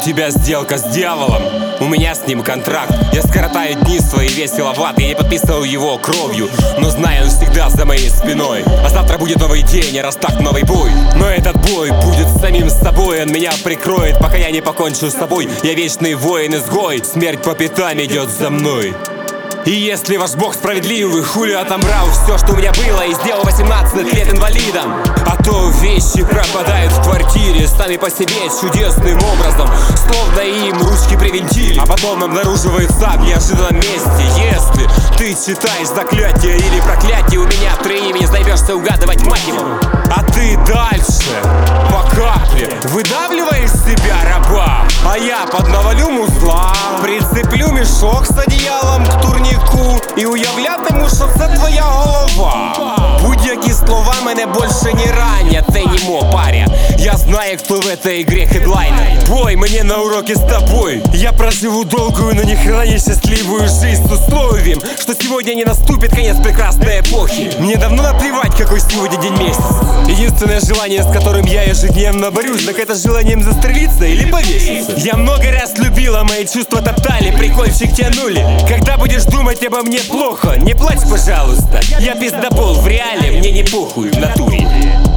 тебя сделка с дьяволом, у меня с ним контракт. Я скоротаю дни свои весело в ад. Я не подписывал его кровью, но знаю, он всегда за моей спиной. А завтра будет новый день, и раз так новый бой. Но этот бой будет с самим собой. Он меня прикроет, пока я не покончу с собой. Я вечный воин-изгой, смерть по пятам идет за мной. И если ваш бог справедливый, хули отобрал все, что у меня было, и сделал 18 лет инвалидом. А то вещи пропадают в квартире сами по себе чудесным образом, словно им ручки привинтили, а потом обнаруживаются в неожиданном месте. Если ты читаешь заклятие или проклятие, у меня 3 имени, займешься угадывать мать его. А ты дальше по капле выдавливаешь себя, раба. А я поднавалю музла, прицеплю мешок с одеялом к турніку і уявлятиму, що це твоя голова. Будь-які слова мене больше не ранят, ты не мог, паря. Я знаю, кто в этой игре хедлайнер. Бой, мне на уроке с тобой. Я проживу долгую, но ни хрена не счастливую жизнь с условием, что сегодня не наступит конец прекрасной эпохи. Мне давно наплевать, какой сегодня день месяц. Единственное желание, с которым я ежедневно борюсь, так это желанием застрелиться или повеситься. Я много раз любила, мои чувства топтали, прикольчик тянули. Когда будешь думать обо мне плохо, не плачь, пожалуйста. Я пиздобол в реале, мне не похуй в натуре.